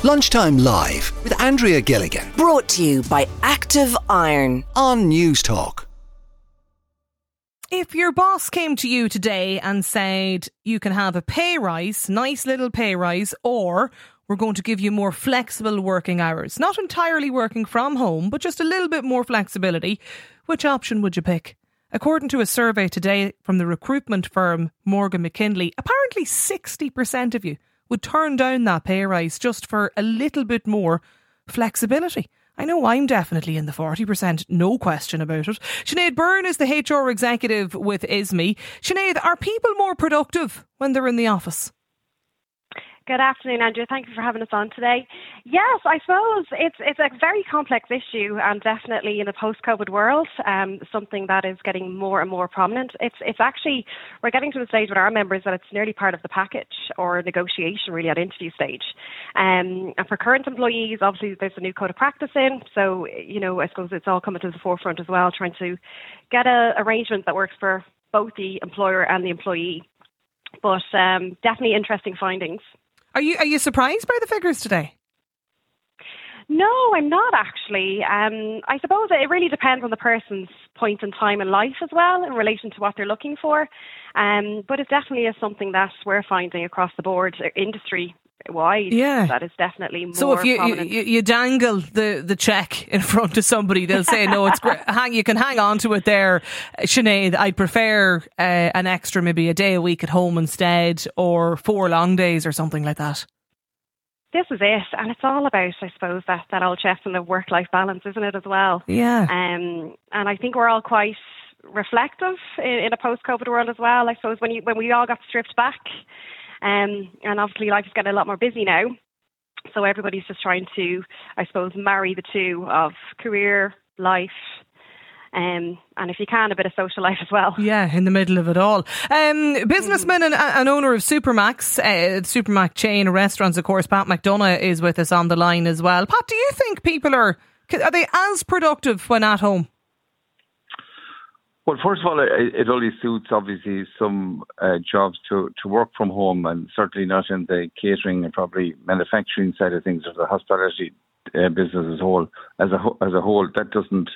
Lunchtime Live with Andrea Gilligan Brought to you by Active Iron on News Talk. If your boss came to you today and said you can have a pay rise, nice little pay rise, or we're going to give you more flexible working hours, not entirely working from home, but just a little bit more flexibility, which option would you pick? According to a survey today from the recruitment firm Morgan McKinley, apparently 60% of you would turn down that pay rise just for a little bit more flexibility. I know I'm definitely in the 40%, no question about it. Sinead Byrne is the HR executive with ISME. Sinead, are people more productive when they're in the office? Good afternoon, Andrew. Thank you for having us on today. Yes, I suppose it's a very complex issue, and definitely in a post-COVID world, something that is getting more and more prominent. It's actually, we're getting to the stage with our members that it's nearly part of the package or negotiation really at interview stage. And for current employees, obviously there's a new code of practice in, so I suppose it's all coming to the forefront as well, trying to get an arrangement that works for both the employer and the employee. But definitely interesting findings. Are you surprised by the figures today? No, I'm not actually. I suppose it really depends on the person's point in time in life as well in relation to what they're looking for. But it definitely is something that we're finding across the board, industry-wide. Yeah. That is definitely more So if prominent. you dangle the check in front of somebody, they'll say, no, it's great. You can hang on to it there, Sinead. I'd prefer an extra, maybe a day a week at home instead, or 4 long days or something like that. This is it, and it's all about, I suppose, that old chestnut of work-life balance, isn't it, as well? Yeah. And I think we're all quite reflective in a post-COVID world as well. I suppose when we all got stripped back, and obviously life is getting a lot more busy now, so everybody's just trying to, I suppose, marry the two of career, life, and if you can, a bit of social life as well. Yeah, in the middle of it all. Businessman and owner of Supermax, Supermax chain of restaurants, of course, Pat McDonough is with us on the line as well. Pat, do you think people are they as productive when at home? Well, first of all, it only suits obviously some jobs to work from home, and certainly not in the catering and probably manufacturing side of things, or the hospitality business as a whole. That doesn't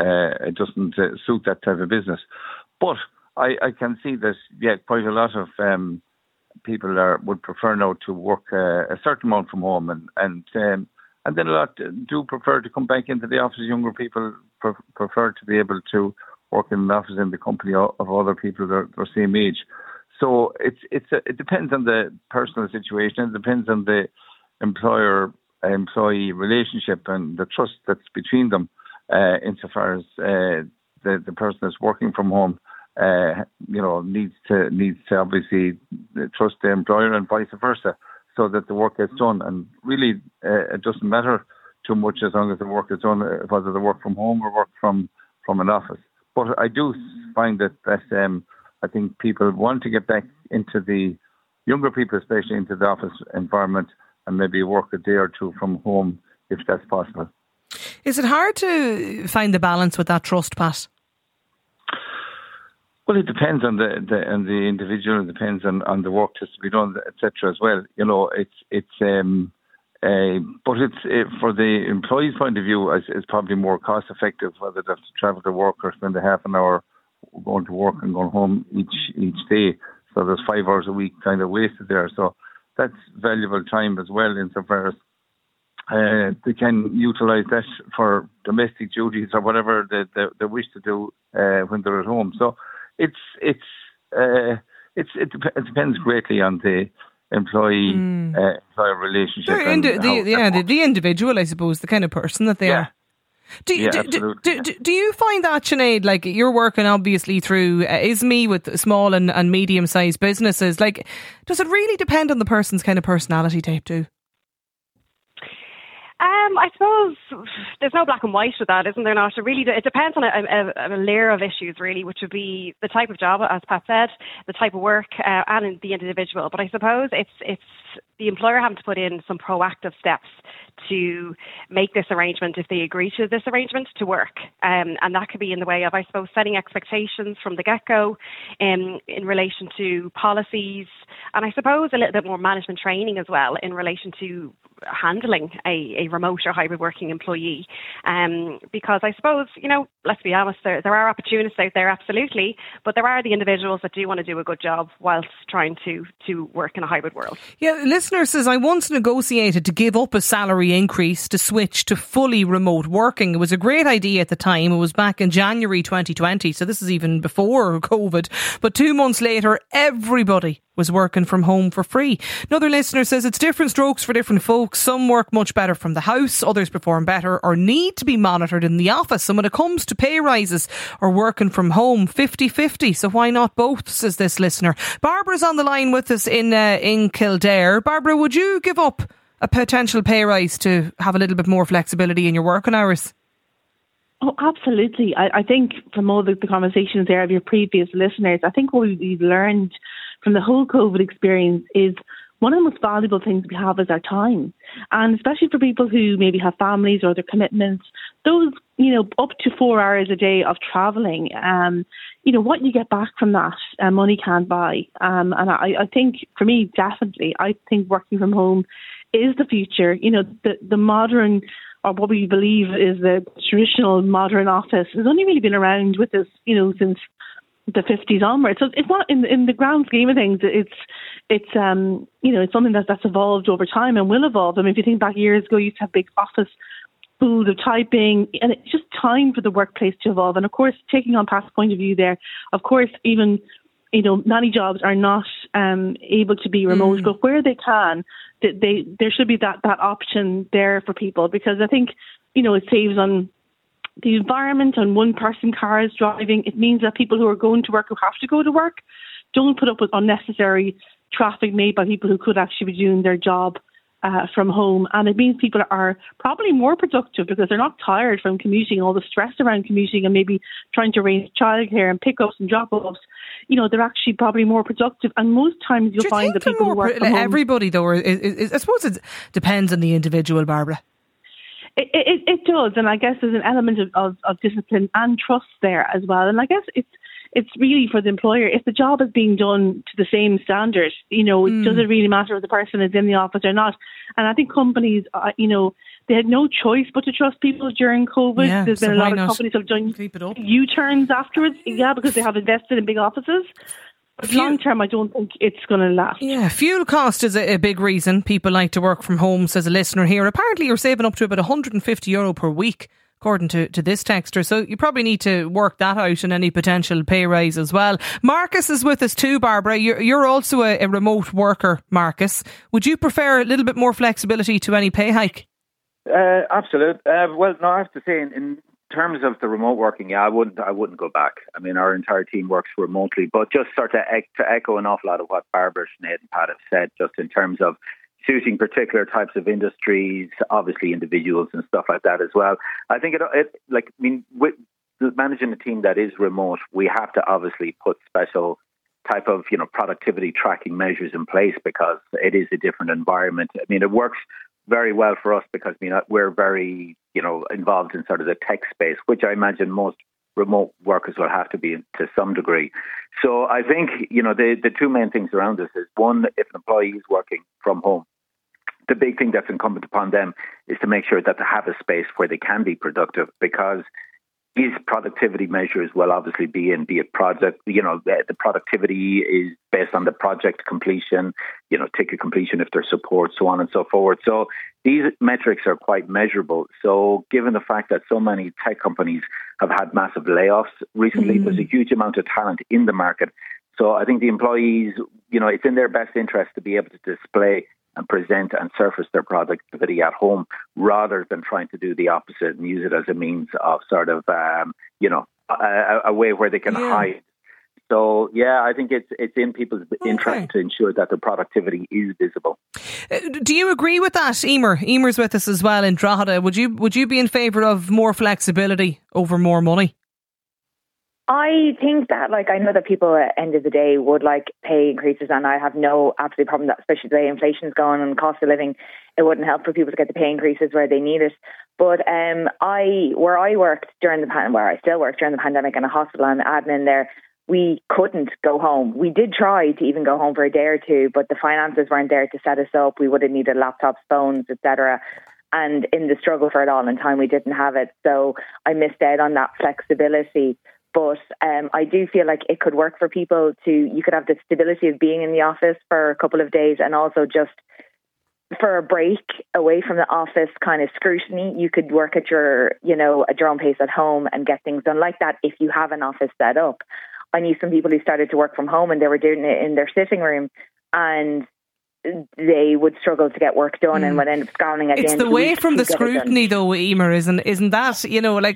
suit that type of business. But I can see that quite a lot of people would prefer now to work a certain amount from home, and then a lot do prefer to come back into the office. Younger people prefer to be able to work in an office in the company of other people that are same age. So it depends on the personal situation. It depends on the employer-employee relationship and the trust that's between them. Insofar as the person that's working from home, needs to obviously trust the employer, and vice versa, so that the work gets done. And really, it doesn't matter too much as long as the work is done, whether they work from home or work from an office. But I do find that I think people want to get back into the younger people, especially into the office environment, and maybe work a day or two from home if that's possible. Is it hard to find the balance with that trust, Pat? Well, it depends on the individual. It depends on the work that's to be done, etc. As well. But for the employee's point of view, it's probably more cost effective whether they have to travel to work or spend a half an hour going to work and going home each day. So there's 5 hours a week kind of wasted there. So that's valuable time as well, insofar as they can utilise that for domestic duties or whatever they wish to do when they're at home. So it depends greatly on the employer relationship. The individual, I suppose, the kind of person that they are. Do you find that, Sinead, like you're working obviously through ISME with small and medium sized businesses, like does it really depend on the person's kind of personality type too? I suppose there's no black and white with that, isn't there? Not really. It depends on a layer of issues, really, which would be the type of job, as Pat said, the type of work, and the individual. But I suppose it's the employer having to put in some proactive steps to make this arrangement, if they agree to this arrangement, to work. And that could be in the way of, I suppose, setting expectations from the get-go in relation to policies, and I suppose a little bit more management training as well in relation to handling a remote or hybrid working employee. Because I suppose, let's be honest, there are opportunists out there, absolutely, but there are the individuals that do want to do a good job whilst trying to work in a hybrid world. Yeah, listener says, I once negotiated to give up a salary increase to switch to fully remote working. It was a great idea at the time. It was back in January 2020, so this is even before COVID. But 2 months later, everybody was working from home for free. Another listener says it's different strokes for different folks. Some work much better from the house, others perform better or need to be monitored in the office. And when it comes to pay rises or working from home, 50-50. So why not both, says this listener. Barbara's on the line with us in Kildare. Barbara, would you give up a potential pay rise to have a little bit more flexibility in your working hours? Oh, absolutely. I think from all the conversations there of your previous listeners, I think what we've learned from the whole COVID experience is one of the most valuable things we have is our time. And especially for people who maybe have families or other commitments, those, up to 4 hours a day of travelling, what you get back from that, money can't buy. And I think, for me, definitely, I think working from home is the future. The modern, or what we believe is the traditional modern office, has only really been around with us, since the 50s onwards. So it's not in the grand scheme of things. It's something that's evolved over time and will evolve. I mean, if you think back years ago, you used to have big office pools of typing, and it's just time for the workplace to evolve. And of course, taking on Pat's point of view there, of course, even many jobs are not able to be remote, but where they can, there should be that option there for people, because I think it saves on the environment, on one-person cars driving. It means that people who are going to work, who have to go to work, don't put up with unnecessary traffic made by people who could actually be doing their job from home. And it means people are probably more productive because they're not tired from commuting, all the stress around commuting and maybe trying to arrange childcare and pick-ups and drop-offs. They're actually probably more productive. And most times you'll find that people who work from home... Everybody, though, I suppose it depends on the individual, Barbara. It does, and I guess there's an element of discipline and trust there as well. And I guess it's really for the employer, if the job is being done to the same standard, does it really matter if the person is in the office or not? And I think companies, they had no choice but to trust people during COVID. Yeah, there's been a lot of companies have done U-turns afterwards, because they have invested in big offices. But long term, I don't think it's going to last. Yeah, fuel cost is a big reason people like to work from home, says a listener here. Apparently you're saving up to about €150 per week, according to this texter. So you probably need to work that out in any potential pay rise as well. Marcus is with us too, Barbara. You're also a remote worker, Marcus. Would you prefer a little bit more flexibility to any pay hike? Absolutely. Well, no, I have to say, in terms of the remote working, I wouldn't go back. I mean, our entire team works remotely, but just sort of to echo an awful lot of what Barbara, Sinead and Pat have said, just in terms of suiting particular types of industries, obviously individuals and stuff like that as well. I think with managing a team that is remote, we have to obviously put special type of, productivity tracking measures in place because it is a different environment. I mean, it works very well for us because we're very, involved in sort of the tech space, which I imagine most remote workers will have to be to some degree. So I think, the two main things around this is, one, if an employee is working from home, the big thing that's incumbent upon them is to make sure that they have a space where they can be productive, because these productivity measures will obviously be project, the productivity is based on the project completion, ticket completion if there's support, so on and so forth. So these metrics are quite measurable. So given the fact that so many tech companies have had massive layoffs recently, there's a huge amount of talent in the market. So I think the employees, it's in their best interest to be able to display and present and surface their productivity at home rather than trying to do the opposite and use it as a means of sort of, a way where they can hide. So, I think it's in people's interest to ensure that their productivity is visible. Do you agree with that, Emer? Emer's with us as well in Drogheda. Would you be in favour of more flexibility over more money? I think that, I know that people at the end of the day would like pay increases, and I have no absolute problem that, especially the way inflation's going and cost of living, it wouldn't help for people to get the pay increases where they need it. But where I still work during the pandemic in a hospital and admin there, we couldn't go home. We did try to even go home for a day or two, but the finances weren't there to set us up. We would have needed laptops, phones, etc. And in the struggle for it all in time, we didn't have it. So I missed out on that flexibility. But I do feel like it could work for people you could have the stability of being in the office for a couple of days, and also just for a break away from the office kind of scrutiny. You could work at your own pace at home and get things done like that if you have an office set up. I knew some people who started to work from home and they were doing it in their sitting room, and they would struggle to get work done and would end up scowling at the end. It's the way from the scrutiny though, Emer, isn't that,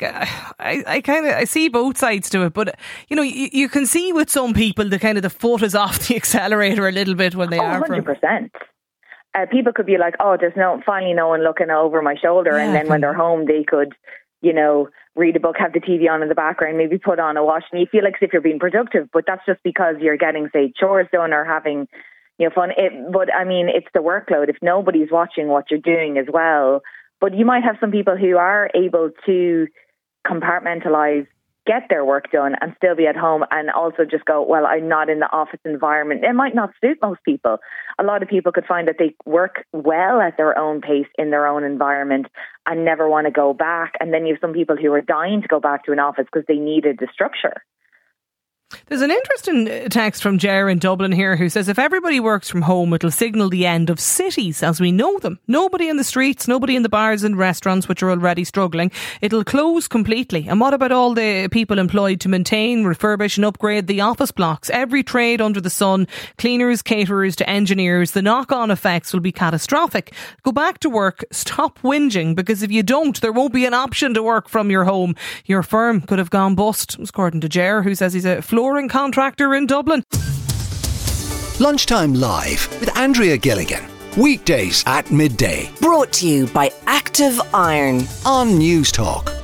I see both sides to it, but you can see with some people the foot is off the accelerator a little bit when they are 100%. People could be like, there's finally no one looking over my shoulder, and then when they're home they could read a book, have the TV on in the background, maybe put on a wash, and you feel like as if you're being productive, but that's just because you're getting, say, chores done or having fun. But I mean, it's the workload. If nobody's watching what you're doing as well, but you might have some people who are able to compartmentalize, get their work done and still be at home, and also just go, well, I'm not in the office environment. It might not suit most people. A lot of people could find that they work well at their own pace in their own environment and never want to go back. And then you have some people who are dying to go back to an office because they needed the structure. There's an interesting text from Ger in Dublin here who says if everybody works from home, it'll signal the end of cities as we know them. Nobody in the streets, nobody in the bars and restaurants which are already struggling. It'll close completely. And what about all the people employed to maintain, refurbish and upgrade the office blocks? Every trade under the sun, cleaners, caterers to engineers, the knock-on effects will be catastrophic. Go back to work, stop whinging, because if you don't, there won't be an option to work from your home. Your firm could have gone bust, according to Ger, who says he's a flooring contractor in Dublin. Lunchtime Live with Andrea Gilligan. Weekdays at midday Brought to you by Active Iron on News Talk.